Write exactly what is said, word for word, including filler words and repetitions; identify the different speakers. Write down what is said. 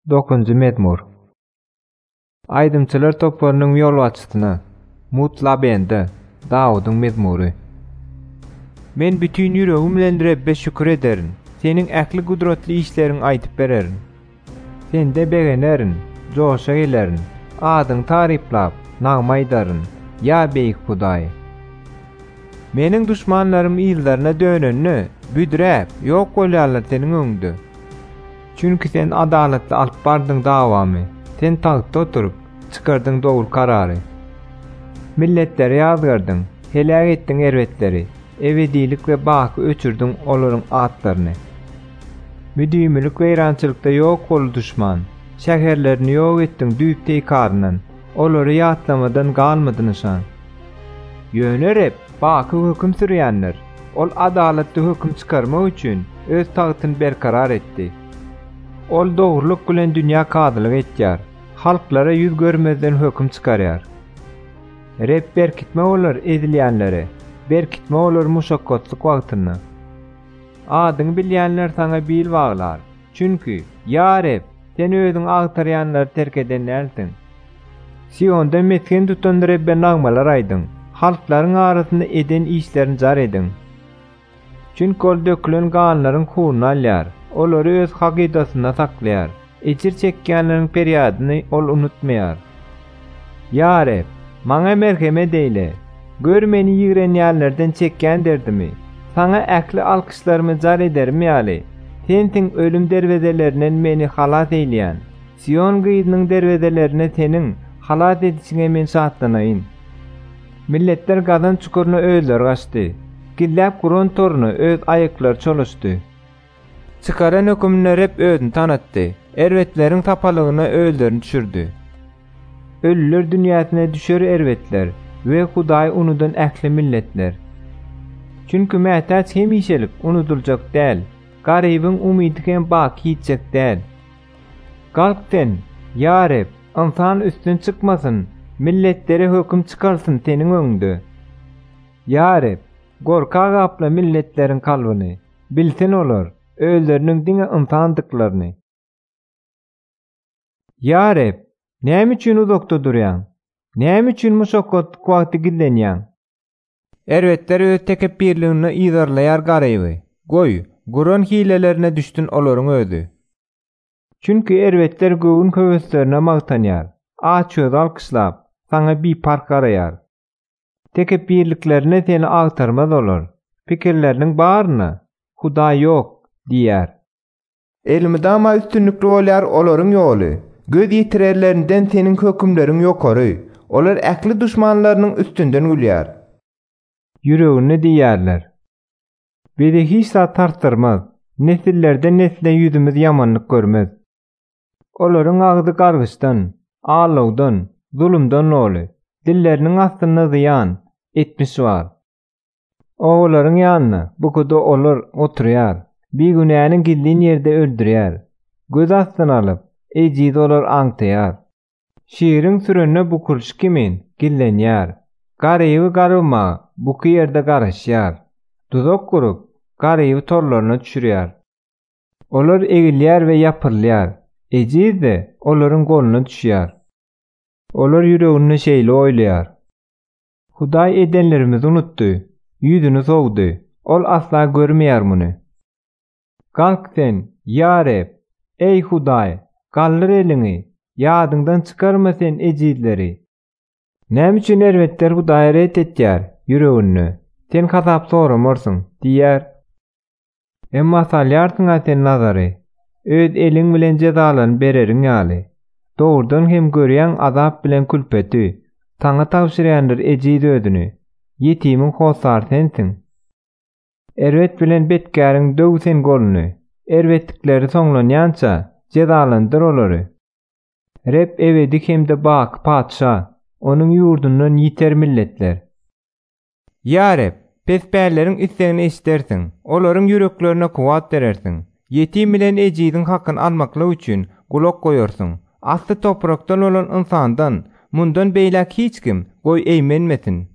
Speaker 1: Dokuzuncu mezmur. Aydymçylar toplarynyň ýolbaşçysyna, Mutlabende, Dawudyň mezmury. Men bütün ýüregim bilen Rabbe şükür ederim. Seniň ähli gudratly işleriň aýtyp bererin. Sende begenerin, joşa gelerin. Adyň taryplap, nagma aýdaryn. Ya beýik Hudaý. Meniň düşmanlarym ýyllaryna dönenni büdräp ýok bolýarlar seniň öňüňde. Çünki sen adaletli alyp bardyň dawamy. Sen tagtda oturup çykardyň dogry karary. Milletleri ýazgardyň, helak etdiň erwetleri. Ebedilik we baky öçürdüň olaryň atlaryny. Müdümlik we ýarançylykda ýok bol düşman. Şäherlerini ýok etdiň düýpteý karynan. Olary ýatlamadan galmadynyşan. Ýönerip baky höküm sürýänler. Ol adaletli höküm çykarmak üçin öz tagtyny berkarar etdi. Ol dogruluk bilen dünýä kadylyk etýär. Halklara ýüz görmezden höküm çykarýar. Rep berkitme olar edilýänlere, berkitme olar muşakkatlyk wagtyny. Adyň bilýänler saňa bil baglar. Çünki ýa Rep, sen özüň agtarýanlary terk edenlersiň. Sionda metken tutan Rebbe nagmalar aýdyň. Halklaryň arasynda eden işlerini jar ediň. Çünki ol dökülen ganlaryň hununy alýar. Olary öz hakydasyna saklaýar. Ejir çekýänleriň perýadyny ol unutmaýar. Ya Reb, maňa merhemet eyle. Gör meni ýigrenýänlerden çekýän derdimi. Saňa ähli alkyşlarymy jar edermi ýaly. Sen-tiň ölüm derwezelerinden meni halat eýleýän. Sion gyýdynyň derwezelerine seniň halat edişiňe men şahtlanayyn. Milletler gadan çukuruna özleri gaçdy. Gillap Kur'an torunu öz ayaklar çoluşdy. Çıkaran hökümler hep özünü tanıttı. Ervetleriň tapalygyna özlerini düşürdi. Ölüler dünýäsine düşer ervetler we Hudaý unudan ähli milletler. Çünki mätäç hemişelik unutuljak däl. Garybyň umydyken baky ýitjek däl. Galkden, ya Reb, insan üstün çykmasyn, milletlere höküm çykarsyn seniň öňünde. Ya Reb, gorka gapla milletleriň kalbyny, bilsin olar, özleriniň diňe insandyklaryny. Ya Reb, näme üçin uzakda durýan? Näme üçin muşakkatlyk wagty gillenýän? Erwetler öz tekebbirligini ýyzarlaýar garyby. Goý, Guran hilelerine düşdün olaryň özü. Çünki erwetler göwün höweslerine magtanýar. Aç öz alkyşlap, saňa bir park garaýar. Tekebbirliklerine seni agtarmaz olar. Pikirleriniň baryny Hudaý ýok diýär. Elmidama üstünlikli bolýar olaryň ýoly. Göz ýitirerlerinden seniň hökümleriň ýokary. Olar ähli düşmanlarynyň üstünden gülýär. Ýüregini diýärler. Bizi hiç zat tartyrmaz. Nesillerden nesile yüzümüz yamanlyk görmez. Olaryň agdy gargyçdan, ağlawdan, zulümden oly. Dilleriniň astyna zyýan etmiş bar. Oglaryň ýanyna bukuda olar oturýar. Bir günäniň gildiň ýerde öldürýär. Göz astyna alyp, ejid olar aňtaýar. Şiiriň sürenne bukurş kimin gillenýär. Garyby garyma, buky ýerde garaşýar. Tuzak kurup, garyby torlaryna düşürýär. Olar egilýär we ýapyrlýar. Ejid de olaryň goluna düşýär. Olar ýüregini şeýle oýlaýar. Hudaý edenlerimizi unutdy, ýüzüni sowdy. Ol asla görmeýär muny. Galk sen, ya Reb, ey Hudaý, gallyr elini, ýadyňdan çykarma sen ejidleri. Näme üçin erwetler Hudaýa ret etýär ýüregini? Sen hazap soramorsyň, diýär. Emma salýarsyň sen nazary. Öz eliň bilen jezalany bereriň ýaly. Dogrudan hem görýän azap bilen külpeti. Taňa tawşyrýandyr ejid ödüni. Ýetimiň hosar sensiň. Erwet bilen betkäriň döw sen goluny. Erwetlikleri soňlanýança jezalandyr olary. Rep ewedik hemde bak padşa. Onuň ýurdundan ýiter milletler. Ya Reb, pesbärleriň islegini eşdersiň, olaryň ýüreklerine kuwat berersiň. Yetim bilen ejidiň hakyny almakla üçin gulak goýarsyň. Asly toprakdan olan insandan mundan beýlek hiç kim goý eýmenmesin.